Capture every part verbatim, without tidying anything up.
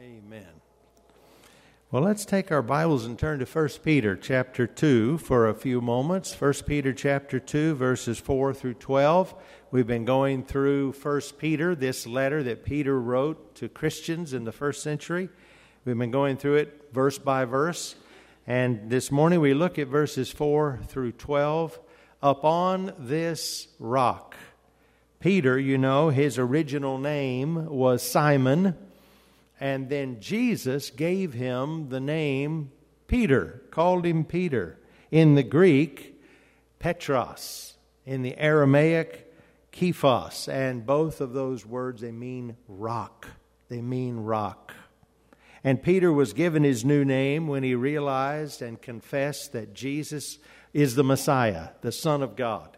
Amen. Well, let's take our Bibles and turn to First Peter chapter two for a few moments. First Peter chapter two, verses four through twelve. We've been going through First Peter, this letter that Peter wrote to Christians in the first century. We've been going through it verse by verse. And this morning we look at verses four through twelve. Upon this rock. Peter, you know, his original name was Simon. And then Jesus gave him the name Peter, called him Peter. In the Greek, Petros. In the Aramaic, Kephas. And both of those words, they mean rock. They mean rock. And Peter was given his new name when he realized and confessed that Jesus is the Messiah, the Son of God.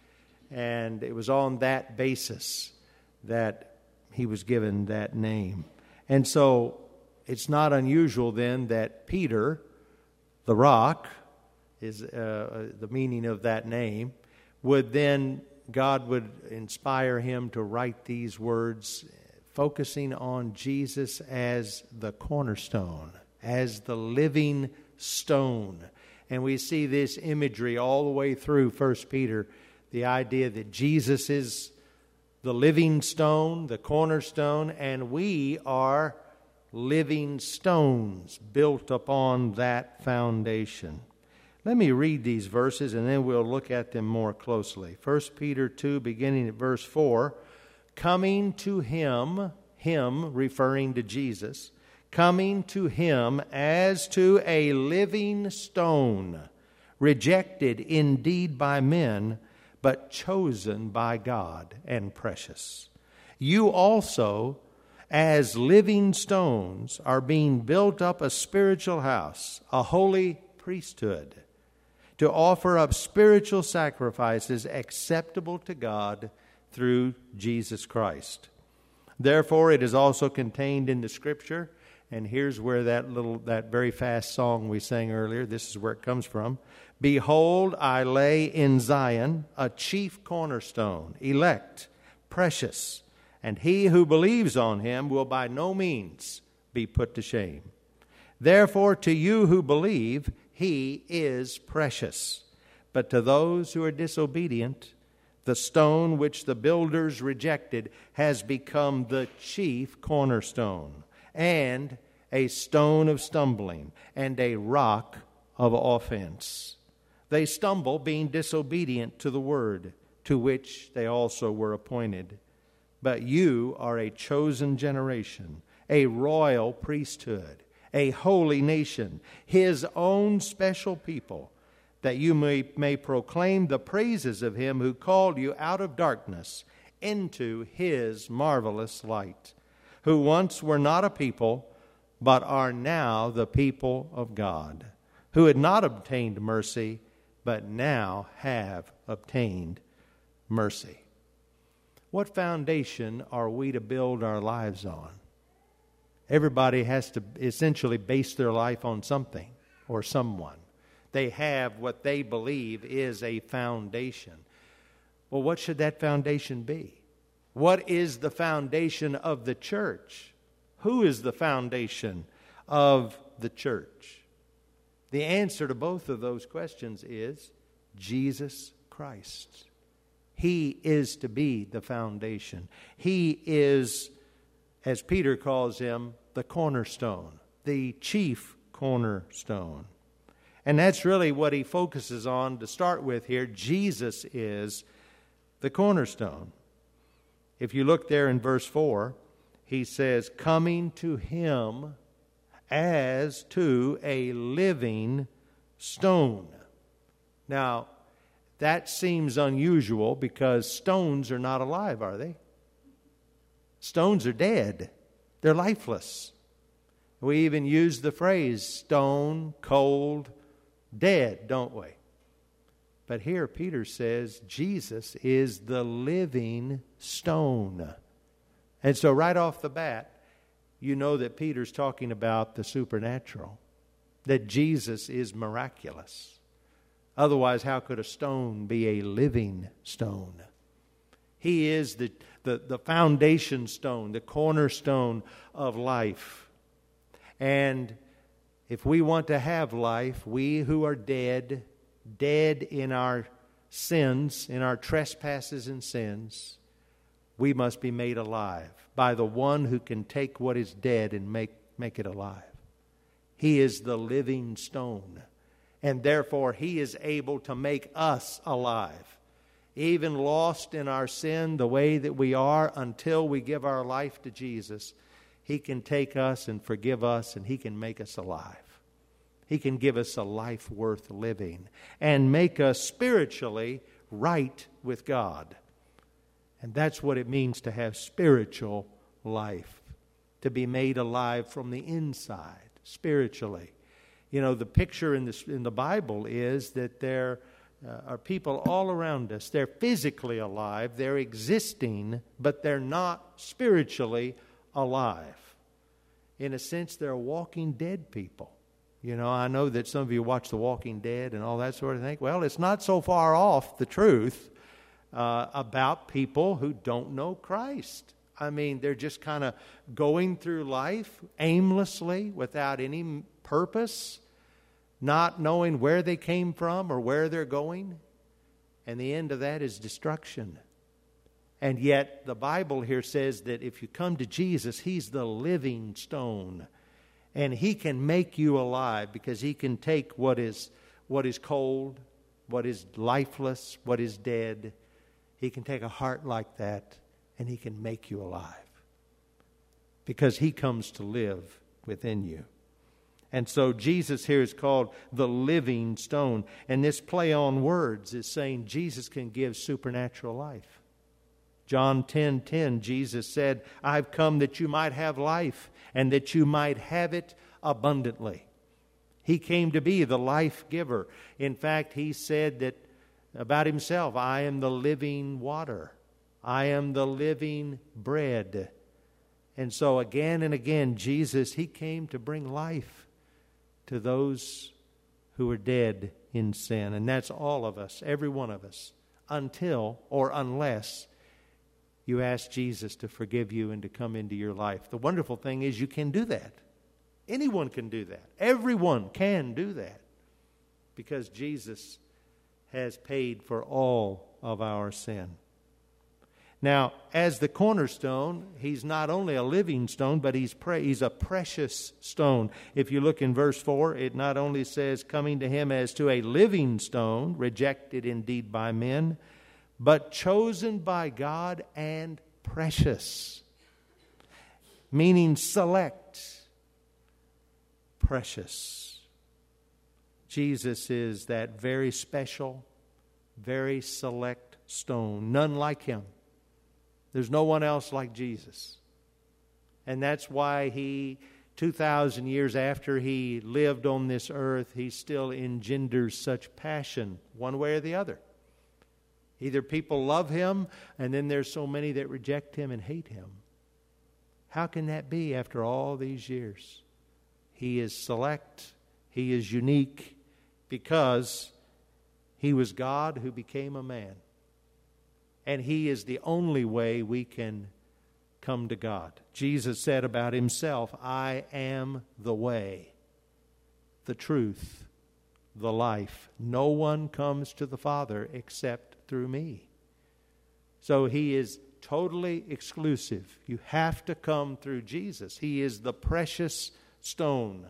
And it was on that basis that he was given that name. And so it's not unusual then that Peter, the rock, is uh, the meaning of that name, would then, God would inspire him to write these words focusing on Jesus as the cornerstone, as the living stone. And we see this imagery all the way through First Peter, the idea that Jesus is the living stone, the cornerstone, and we are living stones built upon that foundation. Let me read these verses and then we'll look at them more closely. First Peter two, beginning at verse four, coming to him, him referring to Jesus, coming to him as to a living stone, rejected indeed by men, but chosen by God and precious. You also, as living stones, are being built up a spiritual house, a holy priesthood, to offer up spiritual sacrifices acceptable to God through Jesus Christ. Therefore, it is also contained in the Scripture, and here's where that little, that very fast song we sang earlier, this is where it comes from. Behold, I lay in Zion a chief cornerstone, elect, precious, and he who believes on him will by no means be put to shame. Therefore, to you who believe, he is precious. But to those who are disobedient, the stone which the builders rejected has become the chief cornerstone, and a stone of stumbling, and a rock of offense. They stumble, being disobedient to the word, to which they also were appointed. But you are a chosen generation, a royal priesthood, a holy nation, his own special people, that you may, may proclaim the praises of him who called you out of darkness into his marvelous light, who once were not a people, but are now the people of God, who had not obtained mercy, but now have obtained mercy. What foundation are we to build our lives on? Everybody has to essentially base their life on something or someone. They have what they believe is a foundation. Well, what should that foundation be? What is the foundation of the church? Who is the foundation of the church? The answer to both of those questions is Jesus Christ. He is to be the foundation. He is, as Peter calls him, the cornerstone, the chief cornerstone. And that's really what he focuses on to start with here. Jesus is the cornerstone. If you look there in verse four, he says, coming to him as to a living stone. Now, that seems unusual because stones are not alive, are they? Stones are dead. They're lifeless. We even use the phrase stone, cold, dead, don't we? But here Peter says Jesus is the living stone. And so right off the bat, you know that Peter's talking about the supernatural, that Jesus is miraculous. Otherwise, how could a stone be a living stone? He is the, the, the foundation stone, the cornerstone of life. And if we want to have life, we who are dead, dead in our sins, in our trespasses and sins, we must be made alive by the one who can take what is dead and make, make it alive. He is the living stone, and therefore He is able to make us alive, even lost in our sin the way that we are until we give our life to Jesus. He can take us and forgive us, and He can make us alive. He can give us a life worth living and make us spiritually right with God. And that's what it means to have spiritual life, to be made alive from the inside, spiritually. You know, the picture in the, in the Bible is that there uh, are people all around us. They're physically alive, they're existing, but they're not spiritually alive. In a sense, they're walking dead people. You know, I know that some of you watch The Walking Dead and all that sort of thing. Well, it's not so far off the truth uh, about people who don't know Christ. I mean, they're just kind of going through life aimlessly without any purpose, not knowing where they came from or where they're going. And the end of that is destruction. And yet, the Bible here says that if you come to Jesus, He's the living stone. And He can make you alive because He can take what is what is cold, what is lifeless, what is dead. He can take a heart like that and He can make you alive because He comes to live within you. And so Jesus here is called the living stone. And this play on words is saying Jesus can give supernatural life. John ten ten, Jesus said, I've come that you might have life and that you might have it abundantly. He came to be the life giver. In fact, He said that about Himself, I am the living water. I am the living bread. And so again and again, Jesus, He came to bring life to those who are dead in sin. And that's all of us, every one of us, until or unless you ask Jesus to forgive you and to come into your life. The wonderful thing is you can do that. Anyone can do that. Everyone can do that because Jesus has paid for all of our sin. Now, as the cornerstone, He's not only a living stone, but He's pre- He's a precious stone. If you look in verse four, it not only says, coming to Him as to a living stone, rejected indeed by men, but chosen by God and precious, meaning select, precious. Jesus is that very special, very select stone. None like Him. There's no one else like Jesus. And that's why He, two thousand years after He lived on this earth, He still engenders such passion, one way or the other. Either people love Him, and then there's so many that reject Him and hate Him. How can that be after all these years? He is select. He is unique because He was God who became a man. And He is the only way we can come to God. Jesus said about Himself, I am the way, the truth, the life. No one comes to the Father except through me. So He is totally exclusive. You have to come through Jesus. He is the precious stone.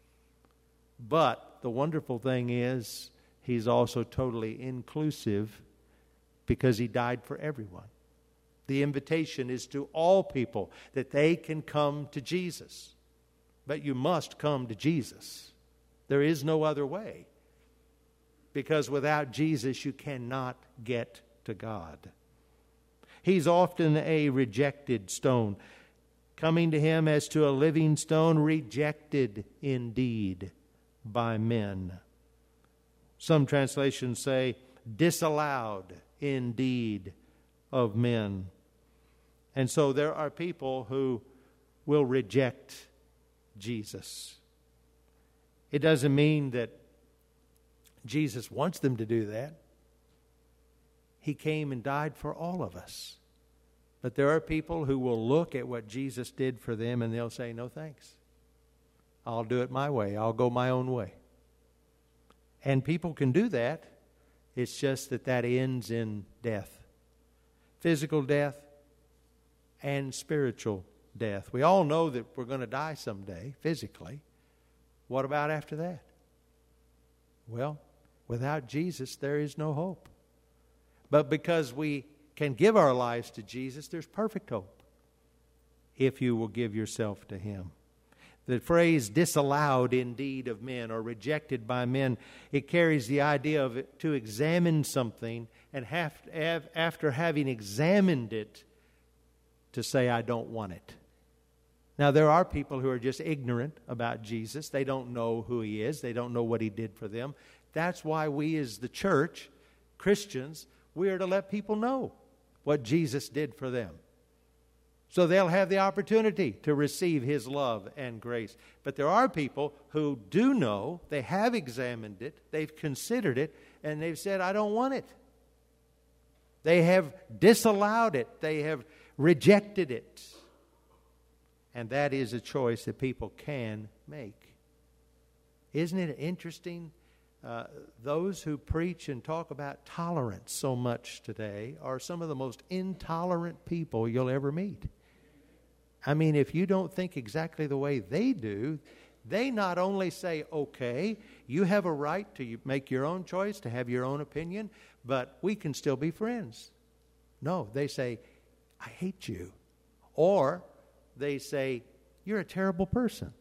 But the wonderful thing is, He's also totally inclusive because He died for everyone. The invitation is to all people that they can come to Jesus. But you must come to Jesus. There is no other way. Because without Jesus, you cannot get to God. He's often a rejected stone. Coming to Him as to a living stone, rejected indeed by men. Some translations say, disallowed indeed of men. And so there are people who will reject Jesus. It doesn't mean that Jesus wants them to do that. He came and died for all of us. But there are people who will look at what Jesus did for them and they'll say, no thanks. I'll do it my way. I'll go my own way. And people can do that. It's just that that ends in death. Physical death and spiritual death. We all know that we're going to die someday, physically. What about after that? Well, without Jesus, there is no hope. But because we can give our lives to Jesus, there's perfect hope if you will give yourself to Him. The phrase disallowed indeed of men or rejected by men, it carries the idea of it, to examine something and have, have, after having examined it, to say, I don't want it. Now, there are people who are just ignorant about Jesus. They don't know who He is. They don't know what He did for them. That's why we as the church, Christians, we are to let people know what Jesus did for them. So they'll have the opportunity to receive His love and grace. But there are people who do know, they have examined it, they've considered it, and they've said, I don't want it. They have disallowed it. They have rejected it. And that is a choice that people can make. Isn't it interesting? Uh, those who preach and talk about tolerance so much today are some of the most intolerant people you'll ever meet. I mean, if you don't think exactly the way they do, they not only say, okay, you have a right to make your own choice, to have your own opinion, but we can still be friends. No, they say, I hate you. Or they say, you're a terrible person.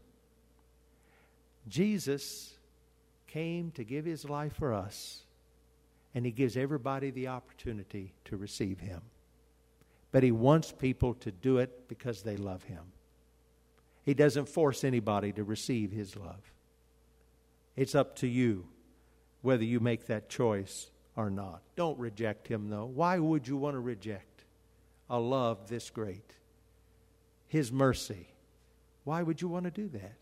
Jesus came to give His life for us, and He gives everybody the opportunity to receive Him. But He wants people to do it because they love Him. He doesn't force anybody to receive His love. It's up to you whether you make that choice or not. Don't reject Him, though. Why would you want to reject a love this great? His mercy. Why would you want to do that?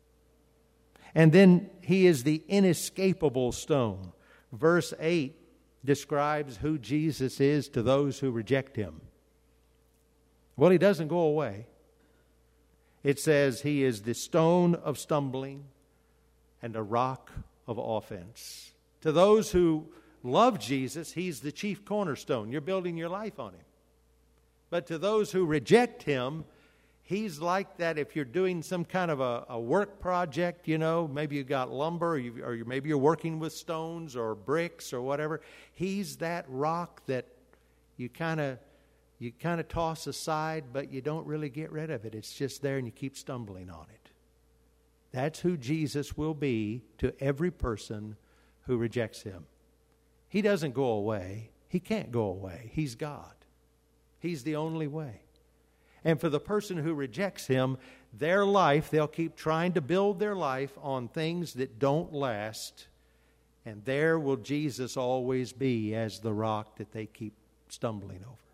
And then He is the inescapable stone. Verse eight describes who Jesus is to those who reject Him. Well, He doesn't go away. It says He is the stone of stumbling and a rock of offense. To those who love Jesus, He's the chief cornerstone. You're building your life on Him. But to those who reject Him, He's like that if you're doing some kind of a, a work project, you know, maybe you got lumber, or, you, or you, maybe you're working with stones or bricks or whatever. He's that rock that you kind of you kind of toss aside, but you don't really get rid of it. It's just there and you keep stumbling on it. That's who Jesus will be to every person who rejects Him. He doesn't go away. He can't go away. He's God. He's the only way. And for the person who rejects Him, their life, they'll keep trying to build their life on things that don't last. And there will Jesus always be as the rock that they keep stumbling over.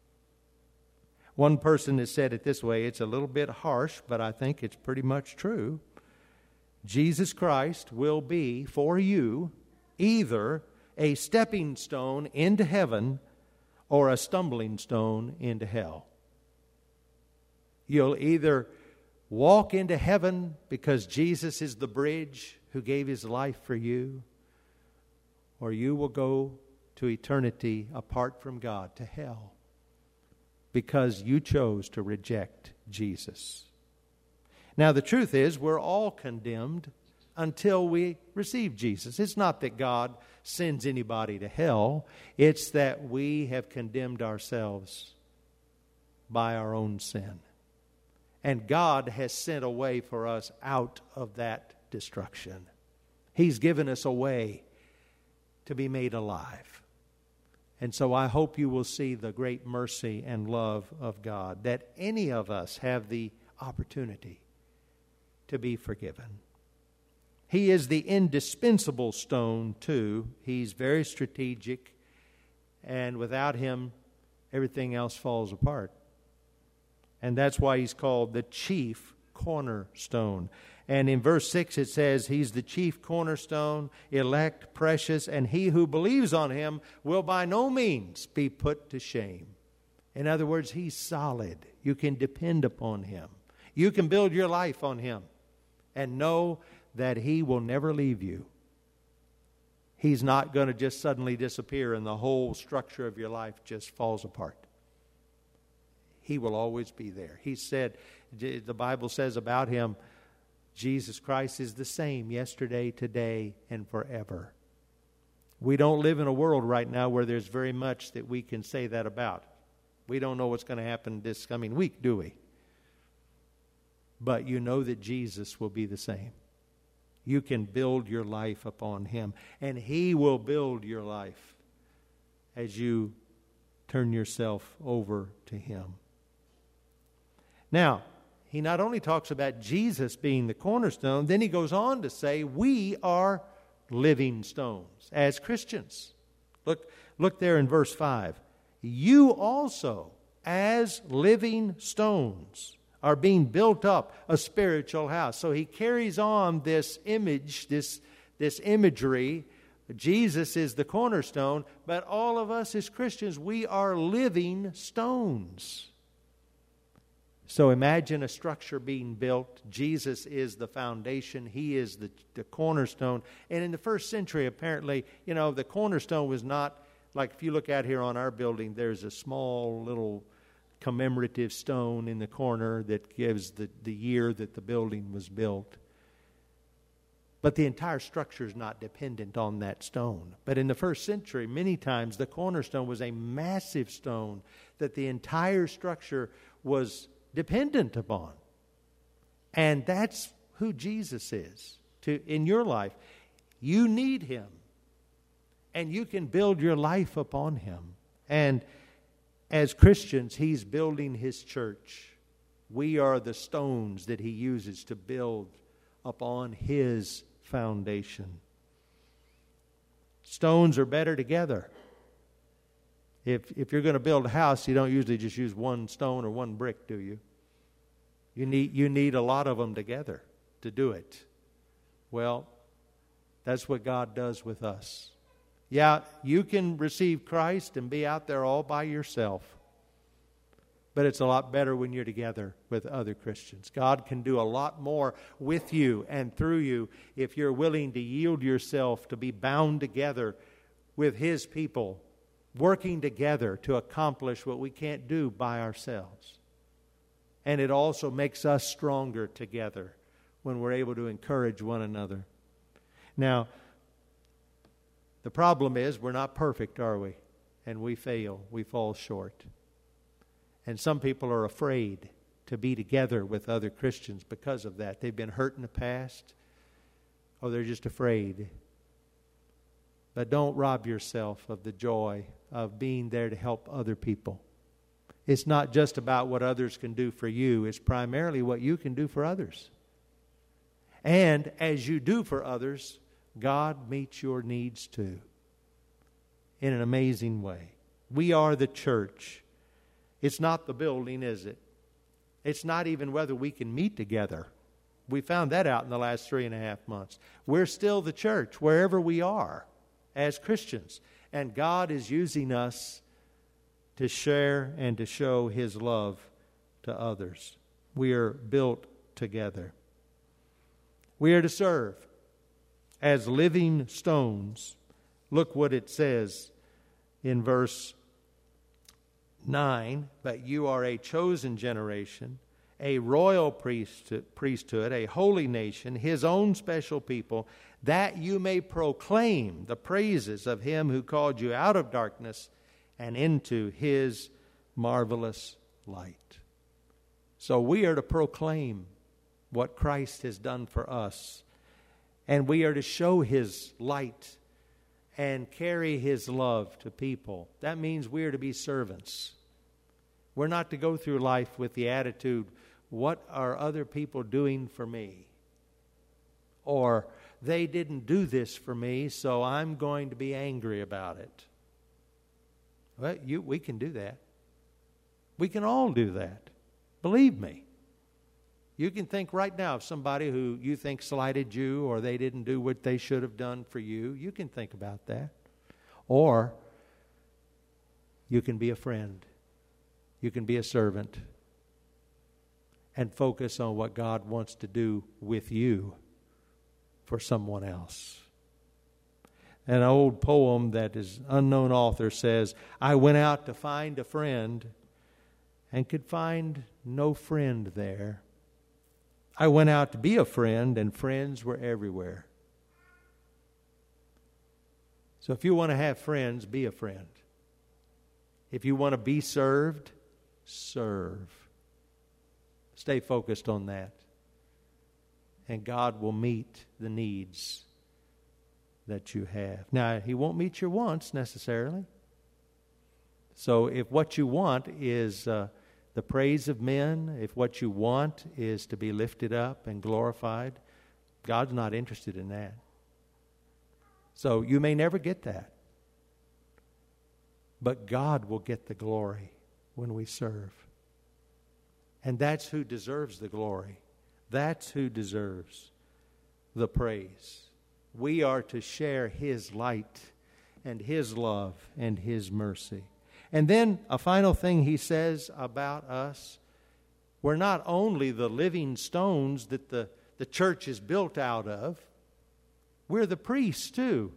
One person has said it this way. It's a little bit harsh, but I think it's pretty much true. Jesus Christ will be for you either a stepping stone into heaven or a stumbling stone into hell. You'll either walk into heaven because Jesus is the bridge who gave His life for you, or you will go to eternity apart from God, to hell, because you chose to reject Jesus. Now, the truth is, we're all condemned until we receive Jesus. It's not that God sends anybody to hell. It's that we have condemned ourselves by our own sin. And God has sent a way for us out of that destruction. He's given us a way to be made alive. And so I hope you will see the great mercy and love of God, that any of us have the opportunity to be forgiven. He is the indispensable stone, too. He's very strategic, and without Him, everything else falls apart. And that's why He's called the chief cornerstone. And in verse six it says, He's the chief cornerstone, elect, precious, and he who believes on Him will by no means be put to shame. In other words, He's solid. You can depend upon Him. You can build your life on Him. and know that He will never leave you. He's not going to just suddenly disappear and the whole structure of your life just falls apart. He will always be there. He said, the Bible says about Him, Jesus Christ is the same yesterday, today, and forever. We don't live in a world right now where there's very much that we can say that about. We don't know what's going to happen this coming week, do we? But you know that Jesus will be the same. You can build your life upon Him, and He will build your life as you turn yourself over to Him. Now, he not only talks about Jesus being the cornerstone, then he goes on to say we are living stones as Christians. Look, look there in verse five. You also, as living stones, are being built up a spiritual house. So he carries on this image, this, this imagery. Jesus is the cornerstone, but all of us as Christians, we are living stones. So imagine a structure being built. Jesus is the foundation. He is the, the cornerstone. And in the first century, apparently, you know, the cornerstone was not, like if you look out here on our building, there's a small little commemorative stone in the corner that gives the, the year that the building was built. But the entire structure is not dependent on that stone. But in the first century, many times the cornerstone was a massive stone that the entire structure was dependent upon. And that's who Jesus is to in your life. You need Him. And you can build your life upon Him. And as Christians, He's building His church. We are the stones that He uses to build upon His foundation. Stones are better together. If, if you're going to build a house, you don't usually just use one stone or one brick, do you? You need, you need a lot of them together to do it. Well, that's what God does with us. Yeah, you can receive Christ and be out there all by yourself. But it's a lot better when you're together with other Christians. God can do a lot more with you and through you if you're willing to yield yourself to be bound together with His people, working together to accomplish what we can't do by ourselves. And it also makes us stronger together when we're able to encourage one another. Now, the problem is we're not perfect, are we? And we fail. We fall short. And some people are afraid to be together with other Christians because of that. They've been hurt in the past, or they're just afraid. But don't rob yourself of the joy of being there to help other people. It's not just about what others can do for you. It's primarily what you can do for others. And as you do for others, God meets your needs too in an amazing way. We are the church. It's not the building, is it? It's not even whether we can meet together. We found that out in the last three and a half months. We're still the church wherever we are as Christians. And God is using us to share and to show His love to others. We are built together. We are to serve as living stones. Look what it says in verse nine. But you are a chosen generation, a royal priesthood, a holy nation, His own special people, that you may proclaim the praises of Him who called you out of darkness and into His marvelous light. So we are to proclaim what Christ has done for us. And we are to show His light and carry His love to people. That means we are to be servants. We're not to go through life with the attitude, what are other people doing for me? Or, they didn't do this for me, so I'm going to be angry about it. Well, you, we can do that. We can all do that. Believe me. You can think right now of somebody who you think slighted you or they didn't do what they should have done for you. You can think about that. Or you can be a friend. You can be a servant. and focus on what God wants to do with you for someone else. An old poem that is unknown author says, I went out to find a friend and could find no friend there. I went out to be a friend and friends were everywhere. So if you want to have friends, be a friend. If you want to be served, serve. Stay focused on that. And God will meet the needs that you have. Now, He won't meet your wants necessarily. So if what you want is uh, the praise of men, if what you want is to be lifted up and glorified, God's not interested in that. So you may never get that. But God will get the glory when we serve. And that's who deserves the glory. That's who deserves the praise. We are to share His light and His love and His mercy. And then a final thing He says about us. We're not only the living stones that the, the church is built out of. We're the priests too.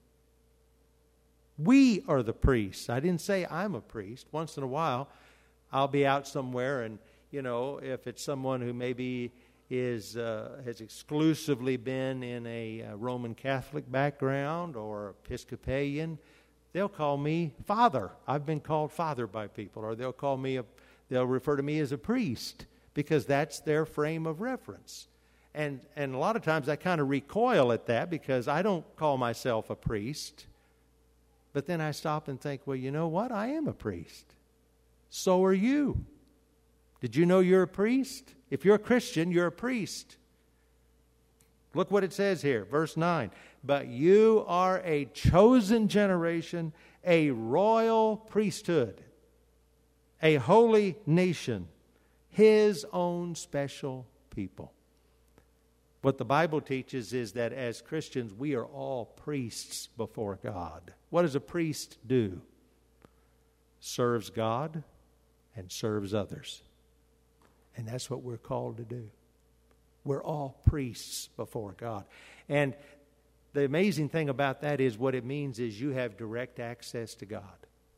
We are the priests. I didn't say I'm a priest. Once in a while, I'll be out somewhere and, you know, if it's someone who maybe is uh, has exclusively been in a uh, Roman Catholic background or Episcopalian, they'll call me Father. I've been called Father by people, or they'll call me a, they'll refer to me as a priest because that's their frame of reference. And and a lot of times I kind of recoil at that because I don't call myself a priest. But then I stop and think, well, you know what? I am a priest. So are you. Did you know you're a priest? If you're a Christian, you're a priest. Look what it says here, verse nine. But you are a chosen generation, a royal priesthood, a holy nation, His own special people. What the Bible teaches is that as Christians, we are all priests before God. What does a priest do? Serves God and serves others. And that's what we're called to do. We're all priests before God. And the amazing thing about that is what it means is you have direct access to God.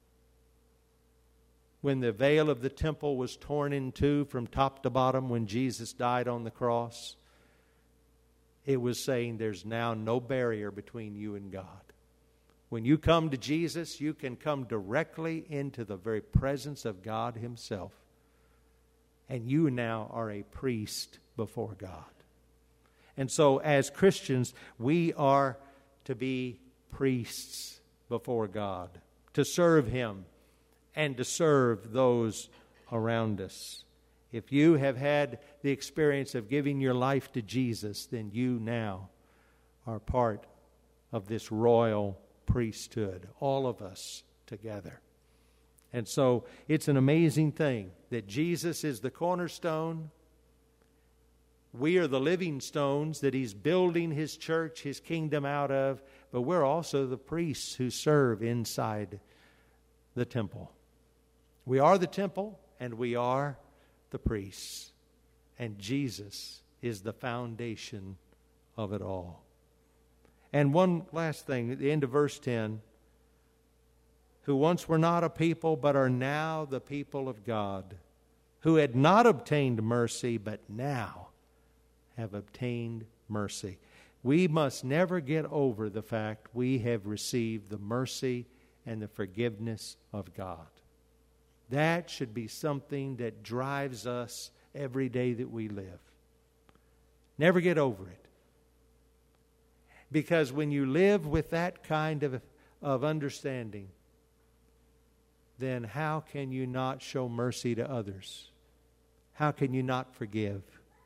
When the veil of the temple was torn in two from top to bottom when Jesus died on the cross, it was saying there's now no barrier between you and God. When you come to Jesus, you can come directly into the very presence of God Himself. And you now are a priest before God. And so as Christians, we are to be priests before God, to serve Him and to serve those around us. If you have had the experience of giving your life to Jesus, then you now are part of this royal priesthood, all of us together. And so it's an amazing thing that Jesus is the cornerstone. We are the living stones that He's building His church, His kingdom out of, but we're also the priests who serve inside the temple. We are the temple and we are the priests. And Jesus is the foundation of it all. And one last thing, at the end of verse ten, who once were not a people, but are now the people of God, who had not obtained mercy, but now have obtained mercy. We must never get over the fact we have received the mercy and the forgiveness of God. That should be something that drives us every day that we live. Never get over it. Because when you live with that kind of, of understanding, then how can you not show mercy to others? How can you not forgive?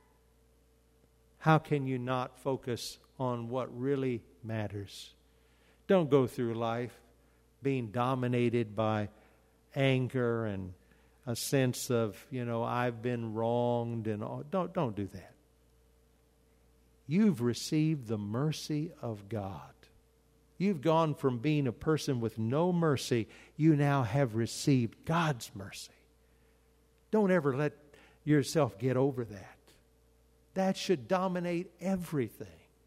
How can you not focus on what really matters? Don't go through life being dominated by anger and a sense of, you know, I've been wronged and all. Don't, don't do that. You've received the mercy of God. You've gone from being a person with no mercy, you now have received God's mercy. Don't ever let yourself get over that. That should dominate everything.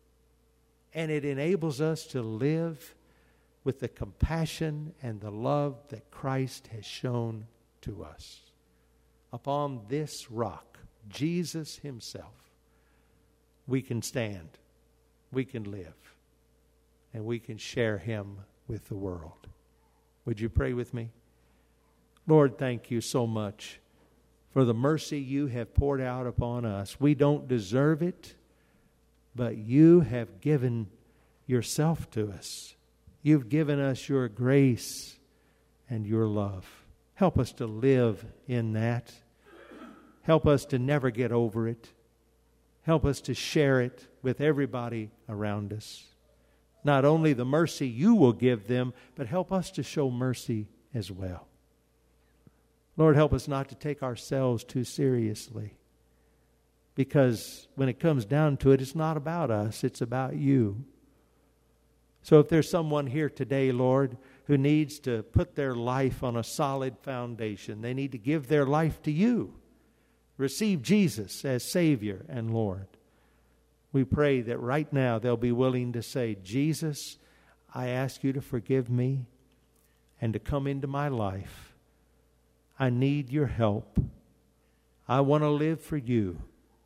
And it enables us to live with the compassion and the love that Christ has shown to us. Upon this rock, Jesus himself, we can stand, we can live, and we can share him with the world. Would you pray with me? Lord, thank you so much for the mercy you have poured out upon us. We don't deserve it, but you have given yourself to us. You've given us your grace and your love. Help us to live in that. Help us to never get over it. Help us to share it with everybody around us. Not only the mercy you will give them, but help us to show mercy as well. Lord, help us not to take ourselves too seriously. Because when it comes down to it, it's not about us, it's about you. So if there's someone here today, Lord, who needs to put their life on a solid foundation, they need to give their life to you. Receive Jesus as Savior and Lord. We pray that right now they'll be willing to say, Jesus, I ask you to forgive me and to come into my life. I need your help. I want to live for you.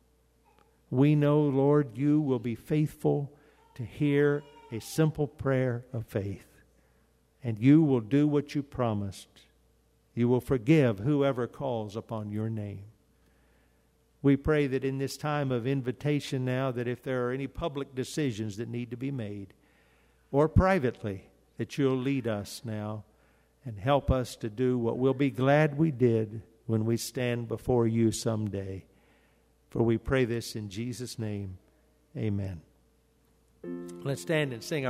We know, Lord, you will be faithful to hear a simple prayer of faith. And you will do what you promised. You will forgive whoever calls upon your name. We pray that in this time of invitation now, that if there are any public decisions that need to be made, or privately, that you'll lead us now and help us to do what we'll be glad we did when we stand before you someday. For we pray this in Jesus' name. Amen. Let's stand and sing our